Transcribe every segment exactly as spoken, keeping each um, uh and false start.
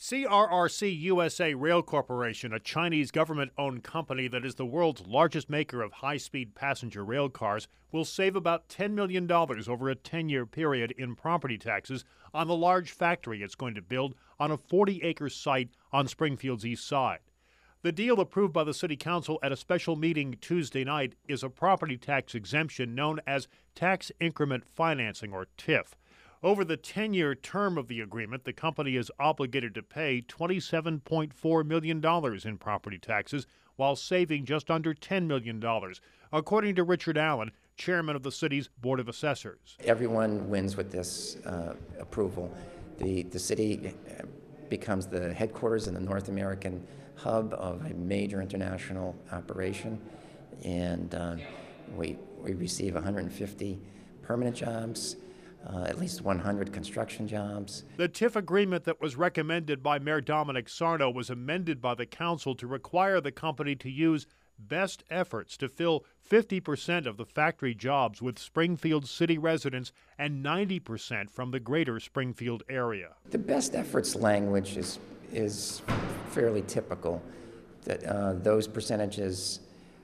C R R C U S A Rail Corporation, a Chinese government-owned company that is the world's largest maker of high-speed passenger rail cars, will save about ten million dollars over a ten-year period in property taxes on the large factory it's going to build on a forty-acre site on Springfield's east side. The deal, approved by the City Council at a special meeting Tuesday night, is a property tax exemption known as Tax Increment Financing, or T I F. Over the ten-year term of the agreement, the company is obligated to pay twenty-seven point four million dollars in property taxes while saving just under ten million dollars, according to Richard Allen, chairman of the city's Board of Assessors. Everyone wins with this uh, approval. The, the city becomes the headquarters and the North American hub of a major international operation, and uh, we, we receive one hundred fifty permanent jobs, Uh, at least one hundred construction jobs. The T I F agreement that was recommended by Mayor Dominic Sarno was amended by the council to require the company to use best efforts to fill fifty percent of the factory jobs with Springfield city residents and ninety percent from the greater Springfield area. The best efforts language is, is fairly typical, that uh, those percentages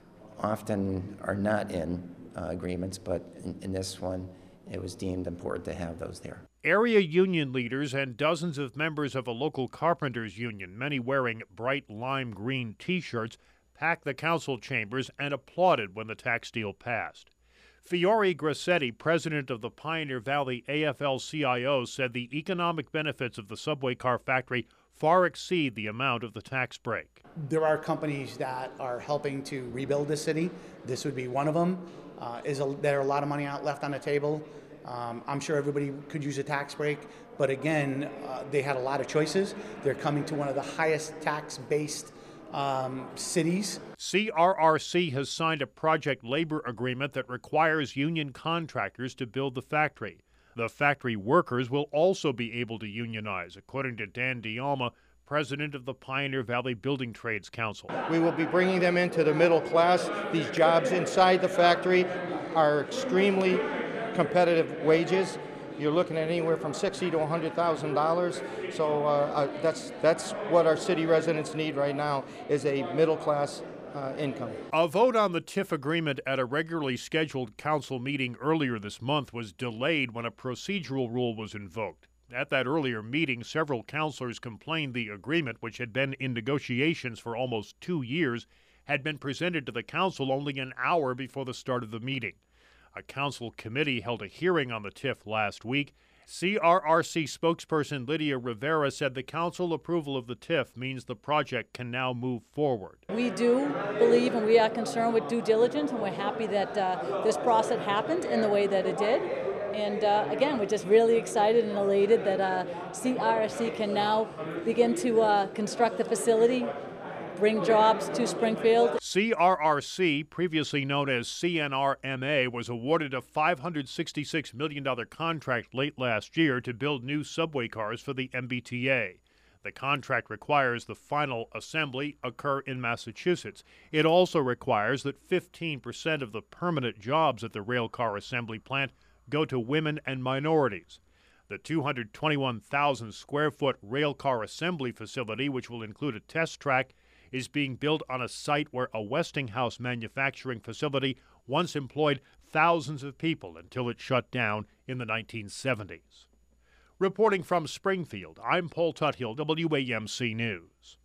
often are not in uh, agreements, but in, in this one, it was deemed important to have those there. Area union leaders and dozens of members of a local carpenters union, many wearing bright lime green T-shirts, packed the council chambers and applauded when the tax deal passed. Fiore Grassetti, president of the Pioneer Valley A F L C I O, said the economic benefits of the subway car factory far exceed the amount of the tax break. There are companies that are helping to rebuild the city. This would be one of them. Uh, is a, there are a lot of money out left on the table. Um, I'm sure everybody could use a tax break, but again, uh, they had a lot of choices. They're coming to one of the highest tax-based um, cities. C R R C has signed a project labor agreement that requires union contractors to build the factory. The factory workers will also be able to unionize, according to Dan Dialma, president of the Pioneer Valley Building Trades Council. We will be bringing them into the middle class. These jobs inside the factory are extremely competitive wages. You're looking at anywhere from sixty thousand to one hundred thousand dollars. So uh, uh, that's that's what our city residents need right now, is a middle class uh, income. A vote on the T I F agreement at a regularly scheduled council meeting earlier this month was delayed when a procedural rule was invoked. At that earlier meeting, several councilors complained the agreement, which had been in negotiations for almost two years, had been presented to the council only an hour before the start of the meeting. A council committee held a hearing on the T I F last week. C R R C spokesperson Lydia Rivera said the council approval of the T I F means the project can now move forward. We do believe and we are concerned with due diligence, and we're happy that uh, this process happened in the way that it did. And uh, again, we're just really excited and elated that uh, C R R C can now begin to uh, construct the facility, bring jobs to Springfield. C R R C, previously known as C N R M A, was awarded a five hundred sixty-six million dollars contract late last year to build new subway cars for the M B T A. The contract requires the final assembly occur in Massachusetts. It also requires that fifteen percent of the permanent jobs at the railcar assembly plant go to women and minorities. The two hundred twenty-one thousand square foot railcar assembly facility, which will include a test track, is being built on a site where a Westinghouse manufacturing facility once employed thousands of people until it shut down in the nineteen seventies. Reporting from Springfield, I'm Paul Tuthill, W A M C News.